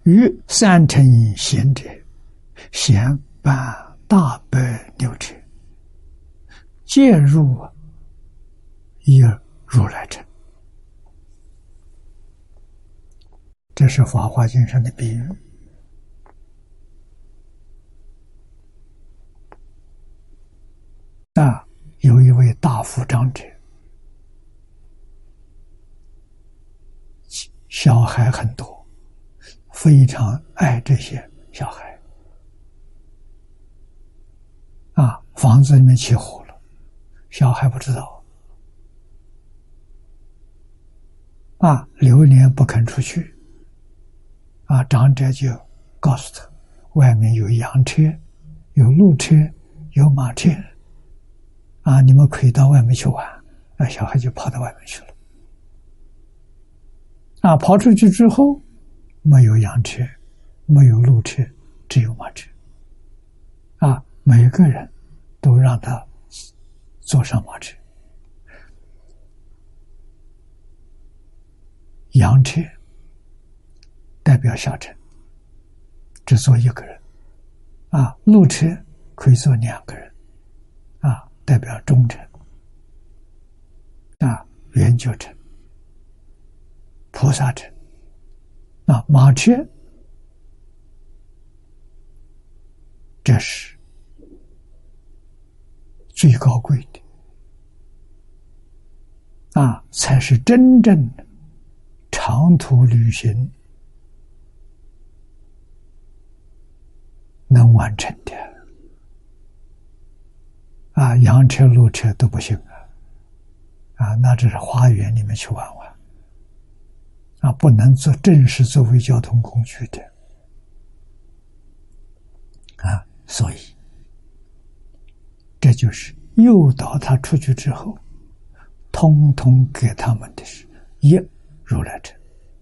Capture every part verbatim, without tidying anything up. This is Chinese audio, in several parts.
于三乘贤者，贤办大百六者，皆入一如来乘。这是《法华经》上的比喻。啊，有一位大富长者，小孩很多，非常爱这些小孩。啊，房子里面起火了，小孩不知道。啊，流年不肯出去。啊，长者就告诉他，外面有羊车，有鹿车，有马车。啊，你们可以到外面去玩。啊，小孩就跑到外面去了。啊，跑出去之后，没有羊车，没有鹿车，只有马车。啊，每个人都让他坐上马车。羊车代表小乘，只坐一个人。啊，鹿车可以坐两个人。啊，代表中乘。啊，圆觉乘。菩萨乘。啊，马车，这是最高贵的。啊，才是真正的长途旅行能完成的。啊，羊车、鹿车都不行啊！啊，那只是花园里面去玩玩。啊，不能做正式作为交通工具的。啊，所以这就是诱导他出去之后，通通给他们的是一如来乘。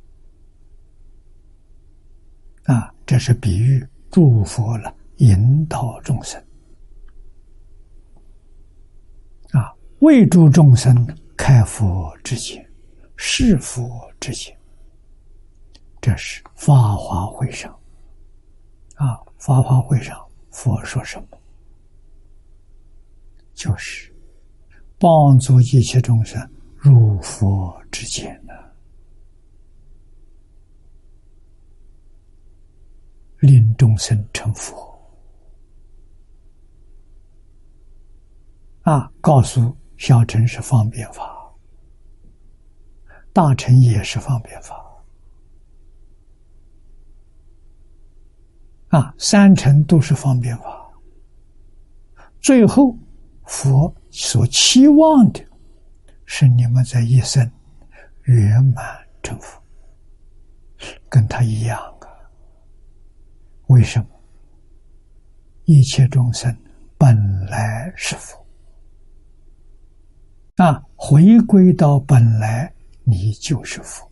啊，这是比喻诸佛了，引导众生。啊，为诸众生开佛之见，示佛之见。这是法华会上。啊，法华会上佛说什么？就是帮助一切众生入佛之见呢，令众生成佛。啊，告诉小乘是方便法，大乘也是方便法。啊，三乘都是方便法。最后，佛所期望的是你们在一生圆满成佛，跟他一样啊。为什么？一切众生本来是佛。啊，回归到本来，你就是佛。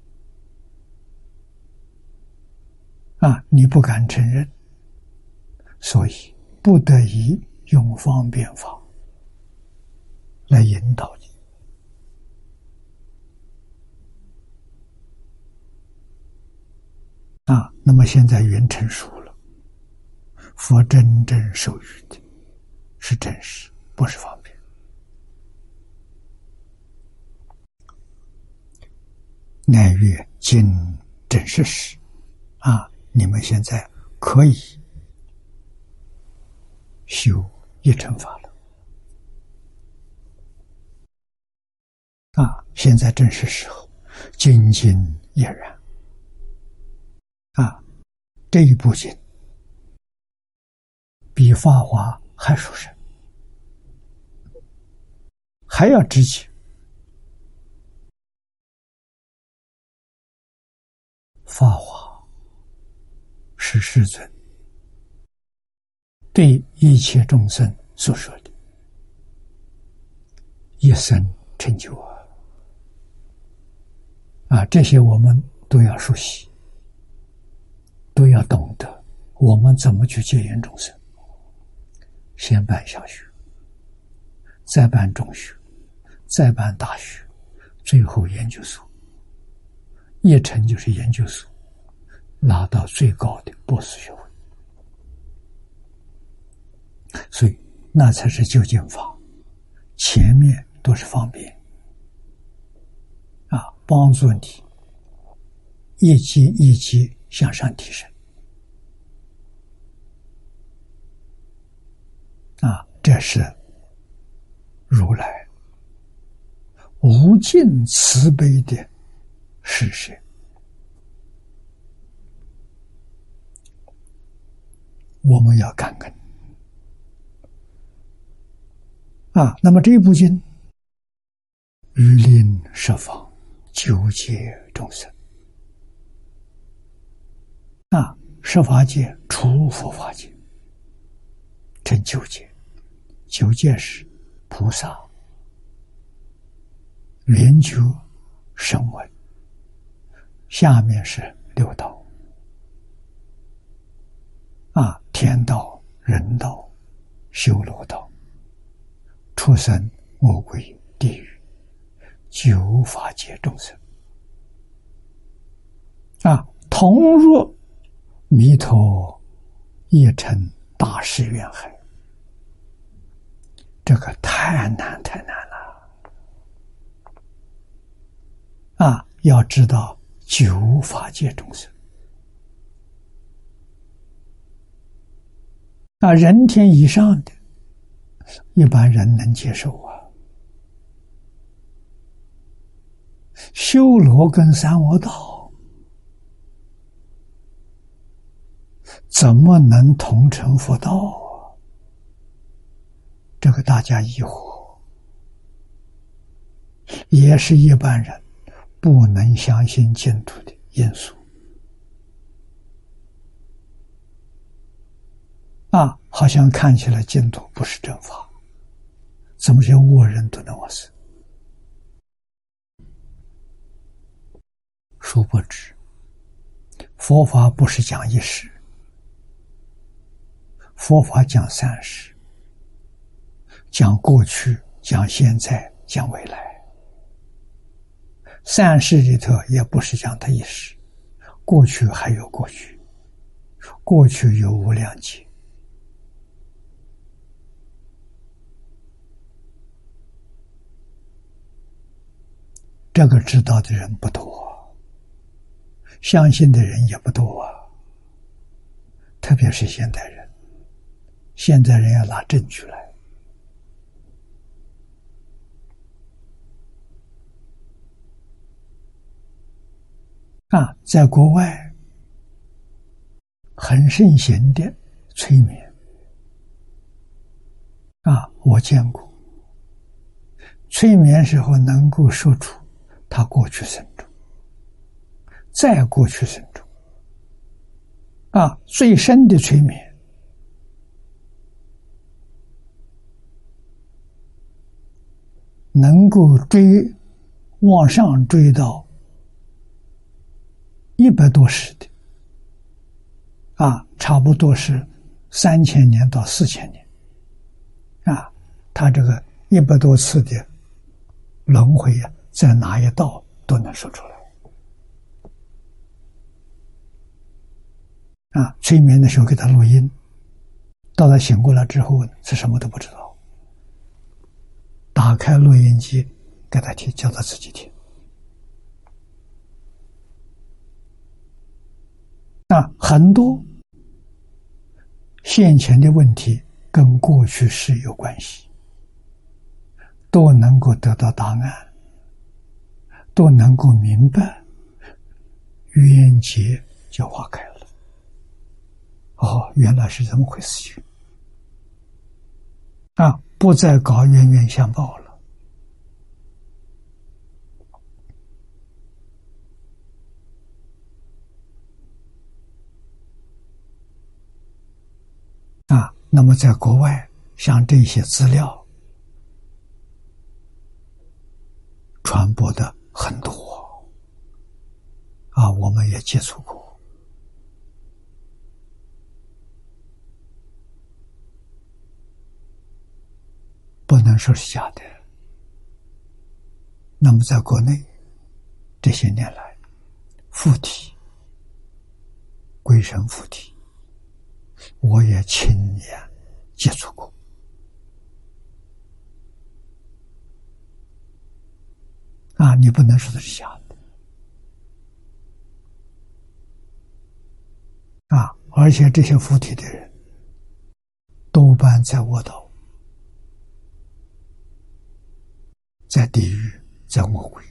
啊，你不敢承认，所以不得已用方便法来引导你。啊，那么现在缘成熟了，佛真正授予的是真实，不是方便。乃曰今正是时。啊，你们现在可以修一乘法了。啊，现在正是时候，精进也然。啊，这一部经比法华还殊胜，还要直接。法华是世尊对一切众生所说的一生成就啊！啊，这些我们都要熟悉，都要懂得，我们怎么去戒缘众生。先办小学，再办中学，再办大学，最后研究所。一成就是研究所， 拿到最高的博士学位。所以那才是究竟法，前面都是方便啊，帮助你一级一级向上提升啊，这是如来无尽慈悲的事实我们要感恩啊。那么这部经于令十方九界众生啊，十法界除佛法界成九界，九界是菩萨、圆觉、声闻，下面是六道啊，天道、人道、修罗道、畜生、恶鬼、地狱，九法界众生啊，同入弥陀一乘大誓愿海。这个太难太难了啊！要知道九法界众生啊，人天以上的一般人能接受啊，修罗跟三恶道怎么能同成佛道啊？这个大家疑惑，也是一般人不能相信净土的因素啊！好像看起来净土不是正法，怎么些恶人都能往死？殊不知，佛法不是讲一时，佛法讲三时，讲过去，讲现在，讲未来。三世里头也不是讲它一时，过去还有过去，过去有无量劫。这个知道的人不多，相信的人也不多啊。特别是现代人，现代人要拿证据来。啊，在国外很盛行的催眠啊，我见过。催眠时候能够说出他过去生中，再过去生中啊，最深的催眠能够追往上追到一百多世的啊，差不多是三千年到四千年啊，他这个一百多次的轮回啊，在哪一道都能说出来啊。催眠的时候给他录音，到他醒过来之后是什么都不知道，打开录音机给他听，叫他自己听啊。很多现前的问题跟过去世有关系，都能够得到答案，都能够明白，冤结就化开了。哦，原来是这么回事情啊！不再搞冤冤相报了。啊，那么在国外，像这些资料传播的很多啊，我们也接触过。不能说是假的。那么在国内这些年来，附体鬼神附体，我也亲眼接触过。啊，你不能说的是假的。啊，而且这些附体的人多半在卧道，在地狱，在恶鬼。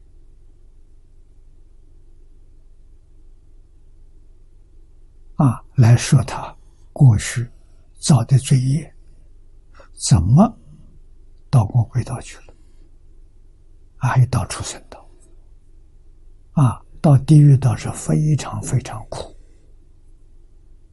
啊，来说他过去造的罪业，怎么到恶鬼道去了？啊，还到畜生道。啊，到地狱道是非常非常苦。